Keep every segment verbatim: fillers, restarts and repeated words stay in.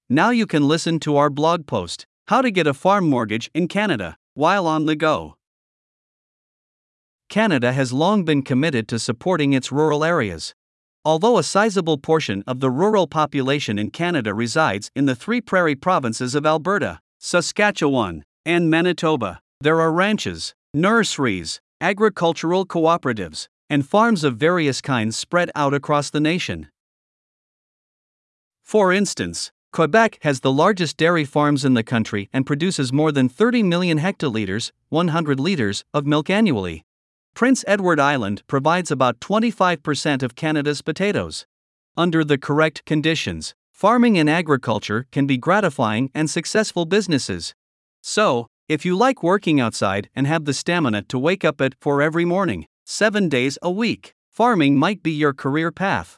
Now you can listen to our blog post, How to Get a Farm Mortgage in Canada, while on the go. Canada has long been committed to supporting its rural areas. Although a sizable portion of the rural population in Canada resides in the three prairie provinces of Alberta, Saskatchewan, and Manitoba, there are ranches, nurseries, agricultural cooperatives, and farms of various kinds spread out across the nation. For instance, Quebec has the largest dairy farms in the country and produces more than thirty million hectoliters, one hundred liters, of milk annually. Prince Edward Island provides about twenty-five percent of Canada's potatoes. Under the correct conditions, farming and agriculture can be gratifying and successful businesses. So, if you like working outside and have the stamina to wake up at four every morning, seven days a week, farming might be your career path.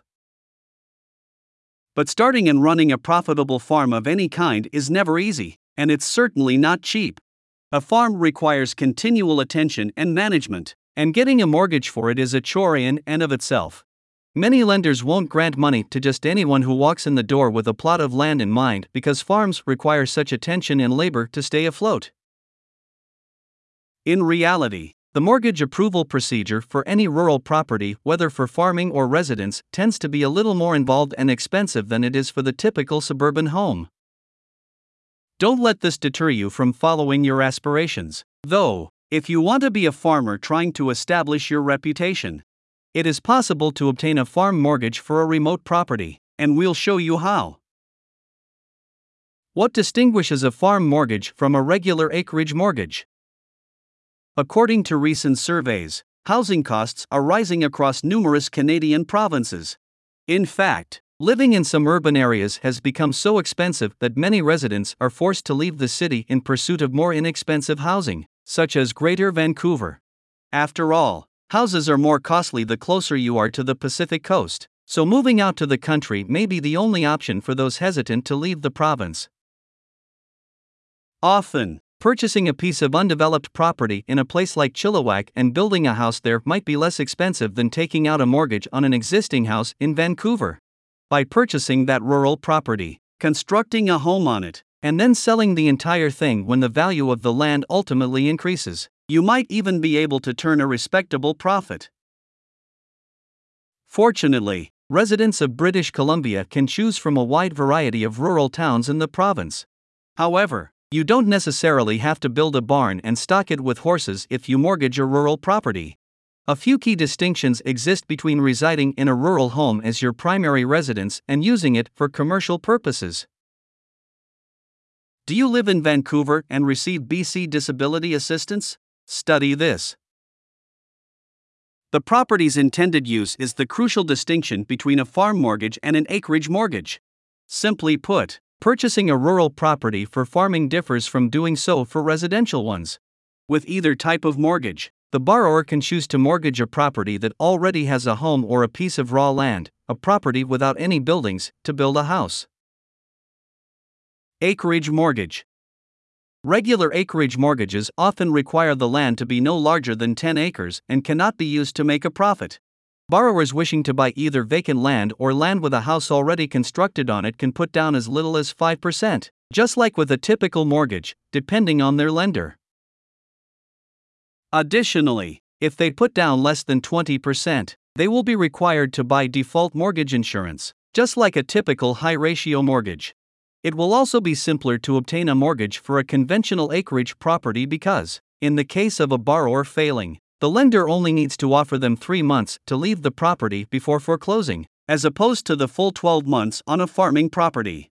But starting and running a profitable farm of any kind is never easy, and it's certainly not cheap. A farm requires continual attention and management, and getting a mortgage for it is a chore in and of itself. Many lenders won't grant money to just anyone who walks in the door with a plot of land in mind because farms require such attention and labor to stay afloat. In reality, the mortgage approval procedure for any rural property, whether for farming or residence, tends to be a little more involved and expensive than it is for the typical suburban home. Don't let this deter you from following your aspirations, though. If you want to be a farmer trying to establish your reputation, it is possible to obtain a farm mortgage for a remote property, and we'll show you how. What distinguishes a farm mortgage from a regular acreage mortgage? According to recent surveys, housing costs are rising across numerous Canadian provinces. In fact, living in some urban areas has become so expensive that many residents are forced to leave the city in pursuit of more inexpensive housing, such as Greater Vancouver. After all, houses are more costly the closer you are to the Pacific coast, so moving out to the country may be the only option for those hesitant to leave the province. Often, purchasing a piece of undeveloped property in a place like Chilliwack and building a house there might be less expensive than taking out a mortgage on an existing house in Vancouver. By purchasing that rural property, constructing a home on it, and then selling the entire thing when the value of the land ultimately increases, you might even be able to turn a respectable profit. Fortunately, residents of British Columbia can choose from a wide variety of rural towns in the province. However, you don't necessarily have to build a barn and stock it with horses if you mortgage a rural property. A few key distinctions exist between residing in a rural home as your primary residence and using it for commercial purposes. Do you live in Vancouver and receive B C disability assistance? Study this. The property's intended use is the crucial distinction between a farm mortgage and an acreage mortgage. Simply put, purchasing a rural property for farming differs from doing so for residential ones. With either type of mortgage, the borrower can choose to mortgage a property that already has a home or a piece of raw land, a property without any buildings, to build a house. Acreage mortgage. Regular acreage mortgages often require the land to be no larger than ten acres and cannot be used to make a profit. Borrowers wishing to buy either vacant land or land with a house already constructed on it can put down as little as five percent, just like with a typical mortgage, depending on their lender. Additionally, if they put down less than twenty percent, they will be required to buy default mortgage insurance, just like a typical high-ratio mortgage. It will also be simpler to obtain a mortgage for a conventional acreage property because, in the case of a borrower failing, the lender only needs to offer them three months to leave the property before foreclosing, as opposed to the full twelve months on a farming property.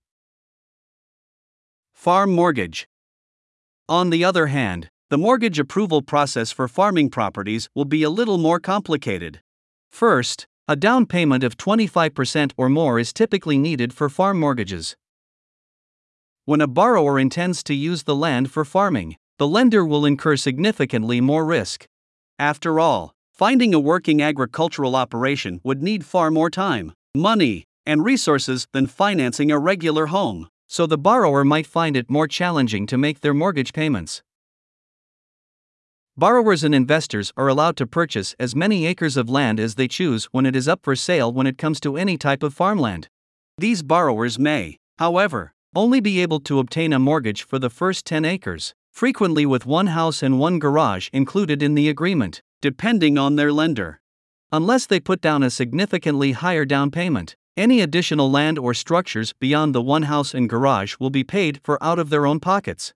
Farm mortgage. On the other hand, the mortgage approval process for farming properties will be a little more complicated. First, a down payment of twenty-five percent or more is typically needed for farm mortgages. When a borrower intends to use the land for farming, the lender will incur significantly more risk. After all, finding a working agricultural operation would need far more time, money, and resources than financing a regular home, so the borrower might find it more challenging to make their mortgage payments. Borrowers and investors are allowed to purchase as many acres of land as they choose when it is up for sale when it comes to any type of farmland. These borrowers may, however, only be able to obtain a mortgage for the first ten acres, frequently with one house and one garage included in the agreement, depending on their lender. Unless they put down a significantly higher down payment, any additional land or structures beyond the one house and garage will be paid for out of their own pockets.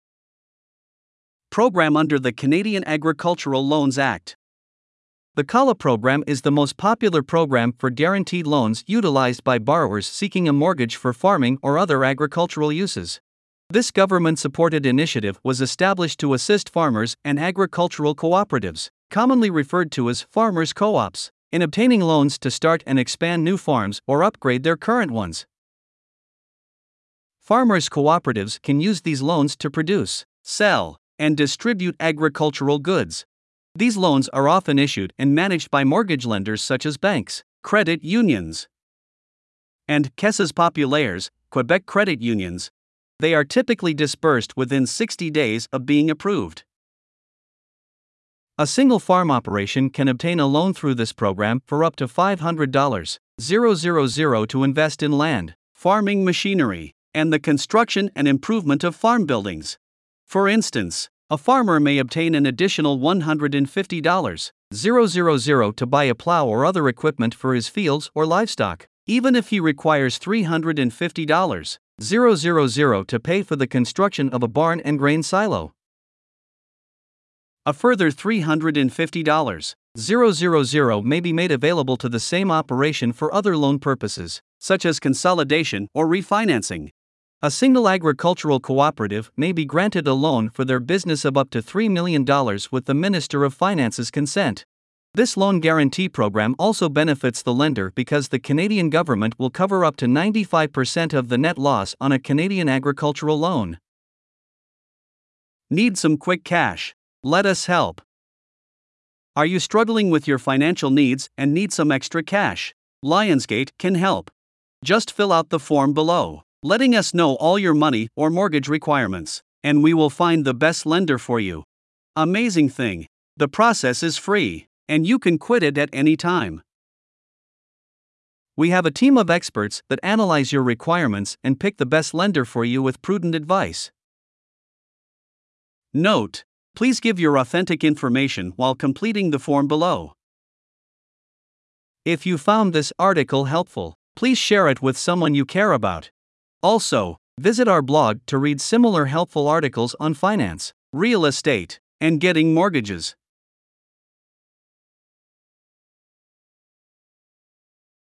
Program under the Canadian Agricultural Loans Act. The C A L A program is the most popular program for guaranteed loans utilized by borrowers seeking a mortgage for farming or other agricultural uses. This government-supported initiative was established to assist farmers and agricultural cooperatives, commonly referred to as farmers' co-ops, in obtaining loans to start and expand new farms or upgrade their current ones. Farmers' cooperatives can use these loans to produce, sell, and distribute agricultural goods. These loans are often issued and managed by mortgage lenders such as banks, credit unions, and caisses populaires, Quebec credit unions. They are typically disbursed within sixty days of being approved. A single farm operation can obtain a loan through this program for up to five hundred dollars to invest in land, farming machinery, and the construction and improvement of farm buildings. For instance, a farmer may obtain an additional one hundred fifty dollars to buy a plow or other equipment for his fields or livestock, even if he requires three hundred fifty dollars to pay for the construction of a barn and grain silo. A further three hundred fifty dollars may be made available to the same operation for other loan purposes, such as consolidation or refinancing. A single agricultural cooperative may be granted a loan for their business of up to three million dollars with the Minister of Finance's consent. This loan guarantee program also benefits the lender because the Canadian government will cover up to ninety-five percent of the net loss on a Canadian agricultural loan. Need some quick cash? Let us help. Are you struggling with your financial needs and need some extra cash? Lionsgate can help. Just fill out the form below, letting us know all your money or mortgage requirements, and we will find the best lender for you. Amazing thing, the process is free, and you can quit it at any time. We have a team of experts that analyze your requirements and pick the best lender for you with prudent advice. Note: please give your authentic information while completing the form below. If you found this article helpful, please share it with someone you care about. Also, visit our blog to read similar helpful articles on finance, real estate, and getting mortgages.